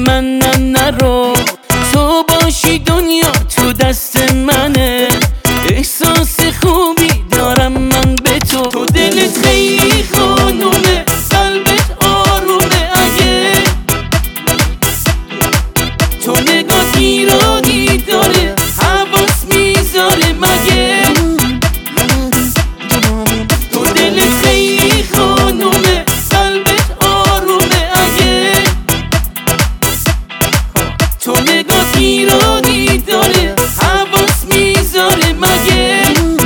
من نرو، تو باشی دنیا تو دست منه. احساس خوبی دارم من به تو دلت خیلی خانومه، قلبت آرومه. اگه تو نگاه ایرانی داره، حواس میذاره مگه. تو دلت خیلی خانومه، قلبت آرومه. اگه تو نگاه ایرانی داره، حواس میذاره مگه.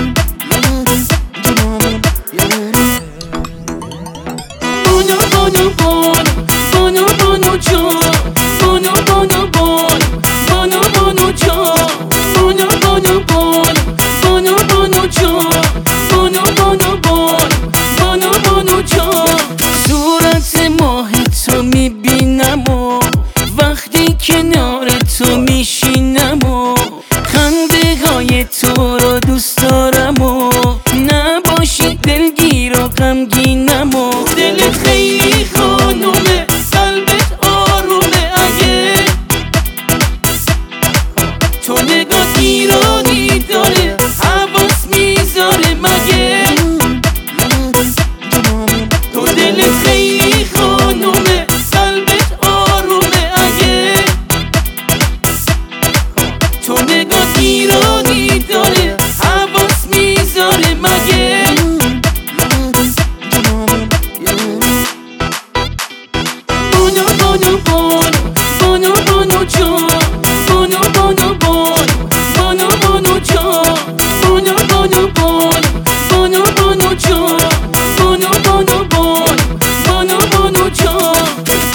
بانو بانو بانو جان، بانو بانو بانو بانو جان، بانو بانو بانو بانو جان، بانو بانو بانو بانو جان. صورت ماه تو میبینم و وقتی کنار تو میشینم و خنده های تو رو دوست دارم و نباشی دلگیر و غمگینم و دلت خیلی خانومه، قلبت آرومه. اگه تو نگاه ایرانی داره، حواس میذاره مگه. تو دلت خیلی خانومه، قلبت آرومه. اگه تو نگاه ایرانی داره، حواس میذاره مگه. بانو بانو بانو جان، بانو بانو بانو بانو جان، بانو بانو بانو بانو جان، بانو بانو بانو بانو جان.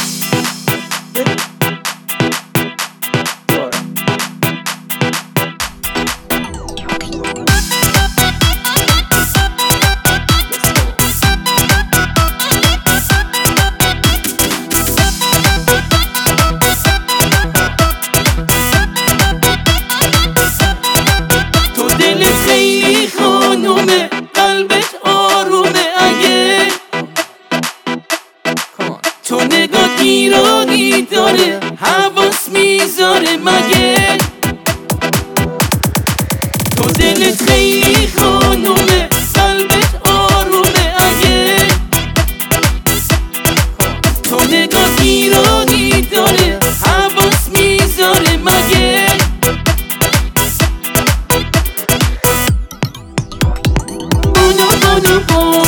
قلبت آرومه. اگه تو نگاه ایرانی داره، حواس میذاره مگه. تو دلت خیلی خانومه، قلبت آرومه. اگه تو نگاه ایرانی داره، حواس میذاره مگه. بانو